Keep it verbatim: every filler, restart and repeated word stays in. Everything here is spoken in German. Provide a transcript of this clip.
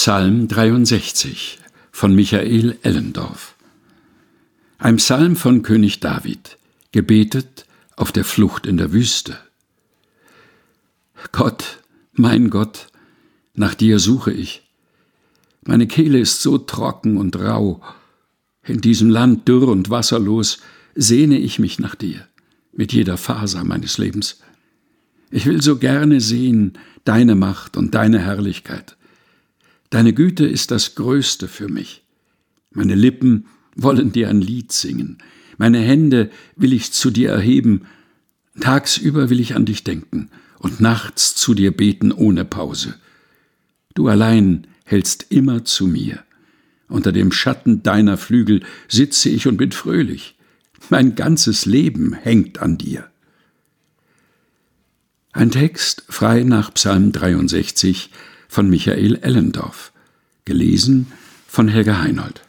Psalm dreiundsechzig von Michael Ellendorf. Ein Psalm von König David, gebetet auf der Flucht in der Wüste. Gott, mein Gott, nach dir suche ich. Meine Kehle ist so trocken und rau. In diesem Land dürr und wasserlos sehne ich mich nach dir, mit jeder Faser meines Lebens. Ich will so gerne sehen deine Macht und deine Herrlichkeit. Deine Güte ist das Größte für mich. Meine Lippen wollen dir ein Lied singen. Meine Hände will ich zu dir erheben. Tagsüber will ich an dich denken und nachts zu dir beten ohne Pause. Du allein hältst immer zu mir. Unter dem Schatten deiner Flügel sitze ich und bin fröhlich. Mein ganzes Leben hängt an dir. Ein Text frei nach Psalm dreiundsechzig von Michael Ellendorf, gelesen von Helga Heinold.